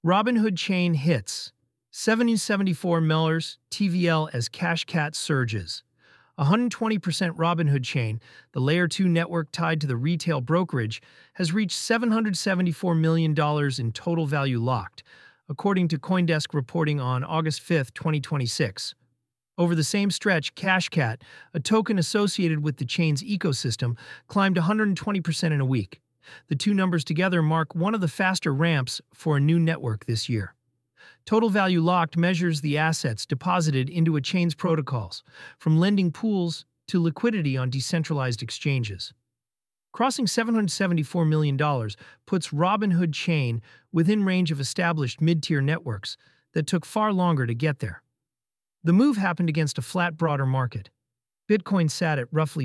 Robinhood chain hits. 7074 Mellers, TVL as CashCat surges. 120% Robinhood chain, the Layer 2 network tied to the retail brokerage, has reached $774 million in total value locked, according to CoinDesk reporting on August 5, 2026. Over the same stretch, CashCat, a token associated with the chain's ecosystem, climbed 120% in a week. The two numbers together mark one of the faster ramps for a new network this year. Total value locked measures the assets deposited into a chain's protocols, from lending pools to liquidity on decentralized exchanges. Crossing $774 million puts Robinhood chain within range of established mid-tier networks that took far longer to get there. The move happened against a flat broader market. Bitcoin sat at roughly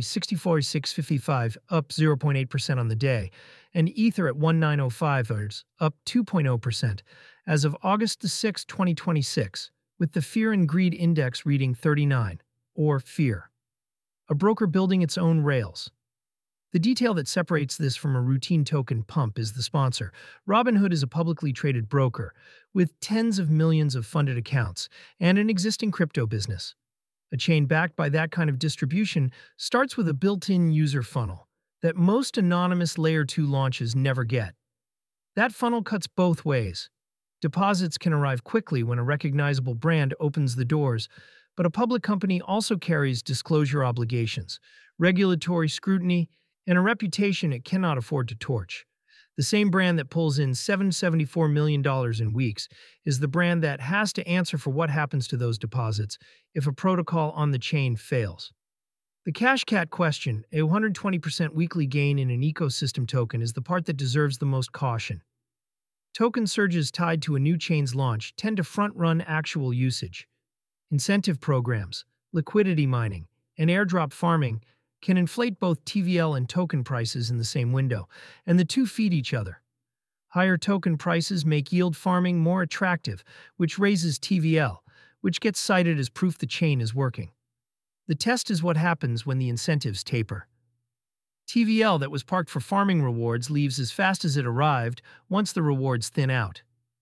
64,655, up 0.8% on the day, and Ether at 1905 ERS, up 2.0%, as of August 6, 2026, with the Fear and Greed Index reading 39, or Fear. A broker building its own rails. The detail that separates this from a routine token pump is the sponsor. Robinhood is a publicly traded broker, with tens of millions of funded accounts and an existing crypto business. A chain backed by that kind of distribution starts with a built-in user funnel that most anonymous Layer 2 launches never get. That funnel cuts both ways. Deposits can arrive quickly when a recognizable brand opens the doors, but a public company also carries disclosure obligations, regulatory scrutiny, and a reputation it cannot afford to torch. The same brand that pulls in $774 million in weeks is the brand that has to answer for what happens to those deposits if a protocol on the chain fails. The CashCat question, a 120% weekly gain in an ecosystem token, is the part that deserves the most caution. Token surges tied to a new chain's launch tend to front-run actual usage. Incentive programs, liquidity mining, and airdrop farming can inflate both TVL and token prices in the same window, and the two feed each other. Higher token prices make yield farming more attractive, which raises TVL, which gets cited as proof the chain is working. The test is what happens when the incentives taper. TVL that was parked for farming rewards leaves as fast as it arrived once the rewards thin out.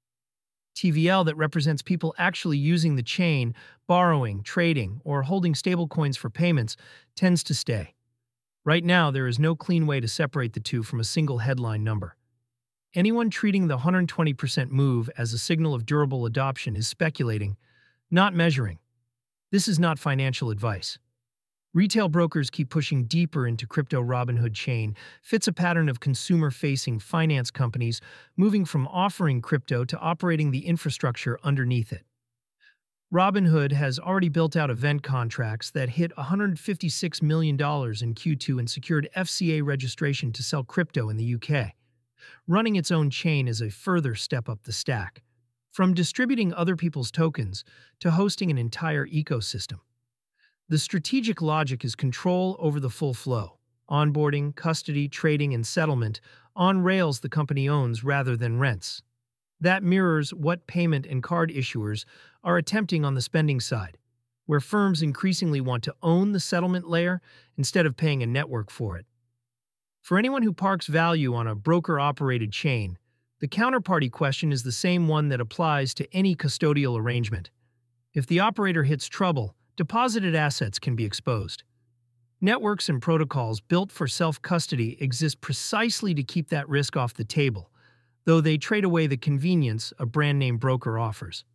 TVL that represents people actually using the chain, borrowing, trading, or holding stablecoins for payments tends to stay. Right now, there is no clean way to separate the two from a single headline number. Anyone treating the 120% move as a signal of durable adoption is speculating, not measuring. This is not financial advice. Retail brokers keep pushing deeper into crypto. Robinhood chain fits a pattern of consumer-facing finance companies moving from offering crypto to operating the infrastructure underneath it. Robinhood has already built out event contracts that hit $156 million in Q2 and secured FCA registration to sell crypto in the UK. Running its own chain is a further step up the stack, from distributing other people's tokens to hosting an entire ecosystem. The strategic logic is control over the full flow, onboarding, custody, trading, and settlement on rails the company owns rather than rents. That mirrors what payment and card issuers are attempting on the spending side, where firms increasingly want to own the settlement layer instead of paying a network for it. For anyone who parks value on a broker-operated chain, the counterparty question is the same one that applies to any custodial arrangement. If the operator hits trouble, deposited assets can be exposed. Networks and protocols built for self-custody exist precisely to keep that risk off the table, though they trade away the convenience a brand-name broker offers.